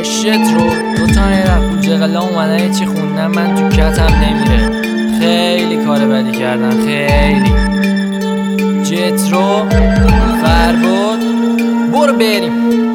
داشت رو دوتا رفت جغلا اومدن چی خوندن من تو کتم نمیره. خیلی کار بدی کردن، خیلی. جترو فربود برو بریم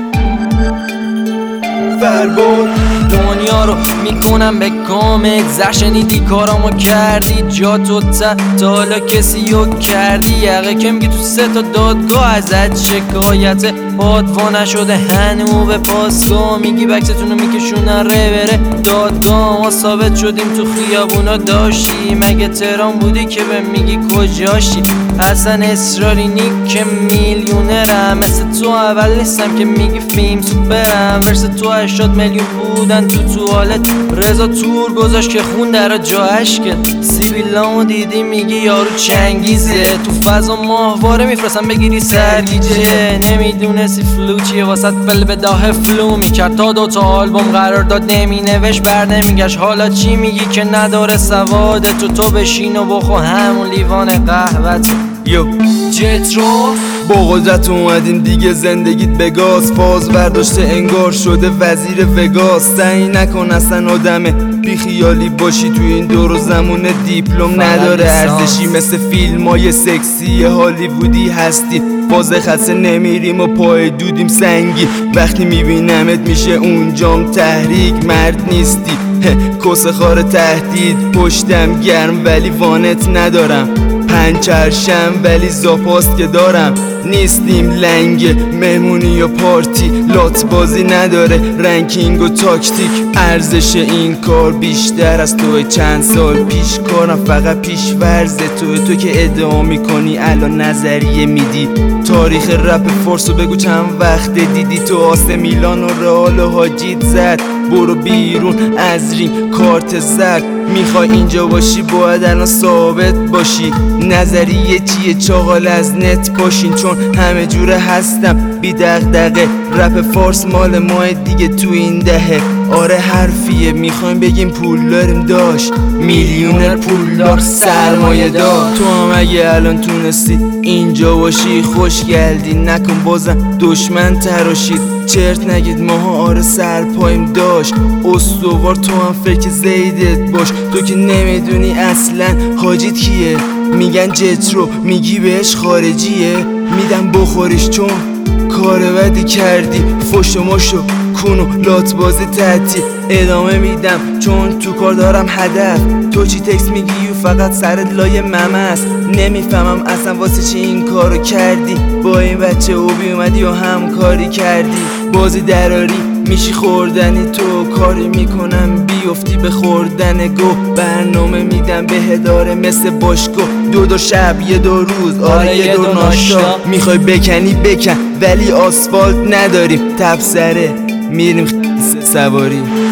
فربود. دنیا رو میکنم به کامل شنیدی کارامو کردی جا تو تا حالا کسی رو کردی یقه که میگی تو 3 تا دادگاه ازت شکایت پادوا نشده هنو به پاسگاه میگی بکستون رو میکشونن بره دادگاه. ما ثابت شدیم تو خیابونا داشتی مگه تهران بودی که به میگی کجاشی؟ اصلا اصراری که میلیونرم مثل تو اول نیستم که میگی فیلم سوپرم ورس تو 80 میلیون بودن تو توالت رضا تور گذاشت که خون در جا اشکت سیبیلامو دیدی میگی یارو چنگیزه تو فضا ماهواره میفرستم بگیری سرگیجه نمیدونستی فلو چیه واسط بل به داه فلو میکرد تا 2 تا آلبوم قرار داد نمینوشت بر نمیگشت حالا چی میگی که نداره سوادت تو بشین و بخو همون لیوان قهوت یو جترو با قدرت اومدیم دیگه زندگیت به گاز فاز برداشته انگار شده وزیر وگاس سعی نکن اصلا آدمه بی خیالی باشی تو این دور و زمون دیپلم نداره ارزشی مثل فیلمای سکسی هالیوودی هستی باز خسته نمیریم و پای دودیم سنگی وقتی میبینمت میشه اونجام تحریک مرد نیستی کس خار تهدید پشتم گرم ولی وانت ندارم پنچرشم ولی زاپاست که دارم نیستیم لنگ مهمونی و پارتی لات بازی نداره رنکینگ و تاکتیک ارزش این کار بیشتر از توی چند سال پیش کارم فقط پیش ورزه تو که ادعا میکنی الان نظریه میدی تاریخ رپ فارسو بگو چند وقت دیدی تو آسه میلان و رئال و حاجیت زد برو بیرون از ریم کارت زد میخوای اینجا باشی باید الان ثابت باشی نظریه چیه چاقال از نت باشین چون همه جوره هستم بی دغدغه رپ فارس مال ماه دیگه تو این دهه آره حرفیه میخوایم بگیم پول داریم داشت میلیونر پولدار سرمایه دار تو هم اگه الان تونستی اینجا باشی خوش گلدی نکن بازم دشمن تراشید چرت نگید ماها آره سرپاییم داشت استوار تو هم فکر زیدت باش تو که نمیدونی اصلا حاجیت کیه میگن جترو میگی بهش خارجیه میدم بخوریش چون کار بدی کردی فش و مش و کون و لات بازی تعطیل ادامه میدم چون تو کار دارم هدف تو چی تکس میگی و فقط سرت لای ممه است نمیفهمم اصلا واسه چی این کارو کردی با این بچه اوبی اومدی و همکاری کردی بازی دراری میشی خوردنی تو کاری میکنم بیفتی به خوردن گو برنامه میدم به هداره مثل باشگاه 2 شب 2 روز آره 2 ناشتا میخوای بکنی بکن ولی آسفالت نداریم تبصره میریم سواری